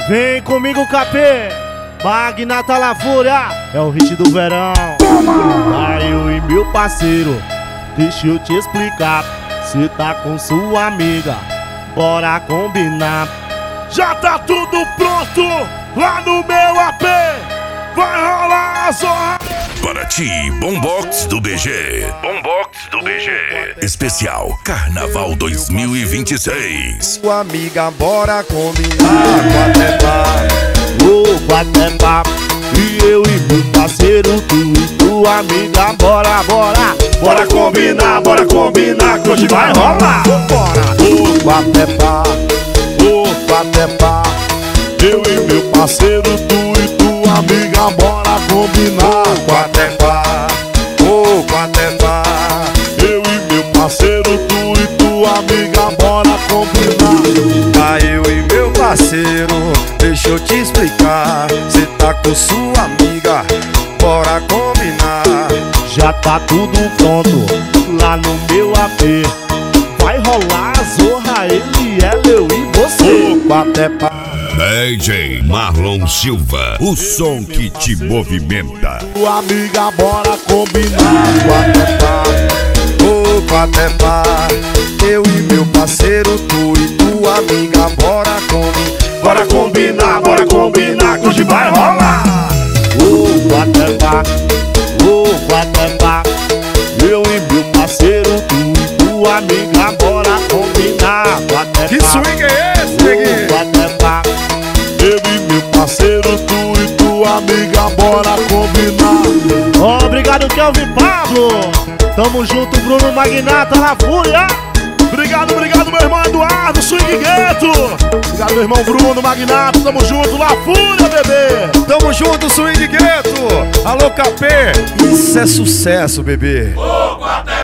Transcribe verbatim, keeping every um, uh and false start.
Vem comigo, Capê. Magnata La Fúria é o hit do verão. Vai eu e meu parceiro, deixa eu te explicar. Cê tá com sua amiga, bora combinar. Já tá tudo pronto lá no meu A P. Vai rolar a zorra. Paraty, Bombox do B G. Bombox do B G. Especial Carnaval dois mil e vinte e seis. Sua amiga, bora combinar. Guatebá, Ô Guatebá, e eu e meu parceiro, tu e tua amiga, bora, bora. Bora combinar, bora combinar, que hoje vai rolar. Bora. ô Guatebá, Ô, Guatebá, eu e meu parceiro, tu e tua amiga, bora combinar. Guatebá, ô Guatebá, Eu e meu parceiro, tu e tua amiga, bora combinar. tá eu e meu parceiro, deixa eu te explicar. Cê tá com sua amiga, bora combinar. Já tá tudo pronto lá no meu A P. Vai rolar a zorra, ele, ela, eu e você. Ô Guatebá, D J Marlon Silva, o som que te movimenta. Tua amiga, bora combinar. Guatebá, ô Guatebá, eu e meu parceiro, tu e tua amiga, bora combinar. Bora combinar, bora combinar, que hoje vai rolar. Ô Guatebá, ô Guatebá, eu e meu parceiro, tu e tua amiga, bora combinar. Guatebá, Que swing é esse, ô neguinho? Guatebá, Eu e meu parceiro, tu e tua amiga, bora combinar. obrigado Kelvin Pablo. Tamo junto, Bruno Magnata La Fúria. Obrigado, obrigado, meu irmão Eduardo, Swing Gueto. Obrigado, meu irmão Bruno Magnata, tamo junto, La Fúria, bebê. Tamo junto, Swing Gueto. Alô, Capê. Isso é sucesso, bebê.